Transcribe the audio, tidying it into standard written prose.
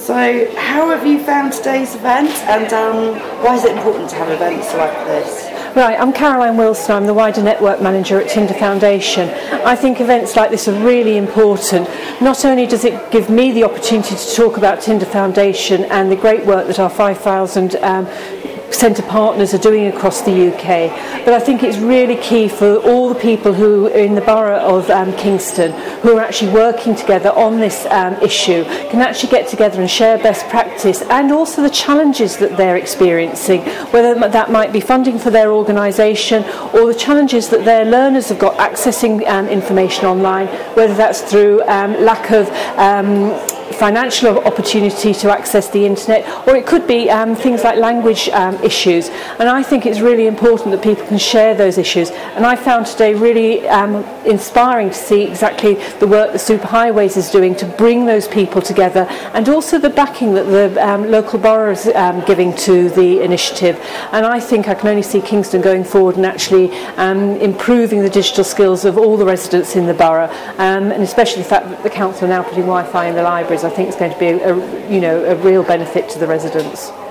So, how have you found today's event, and why is it important to have events like this? Right, I'm Caroline Wilson, I'm the wider network manager at Tinder Foundation. I think events like this are really important. Not only does it give me the opportunity to talk about Tinder Foundation and the great work that our 5,000 centre partners are doing across the UK, but I think it's really key for all the people who are in the borough of Kingston who are actually working together on this issue can actually get together and share best practice and also the challenges that they're experiencing, whether that might be funding for their organisation or the challenges that their learners have got accessing information online, whether that's through lack of financial opportunity to access the internet, or it could be things like language issues. And I think it's really important that people can share those issues. And I found today really inspiring to see exactly the work that Superhighways is doing to bring those people together, and also the backing that the local borough is giving to the initiative. And I think I can only see Kingston going forward and actually improving the digital skills of all the residents in the borough, and especially the fact that the council are now putting Wi-Fi in the libraries. I think it's going to be a real benefit to the residents.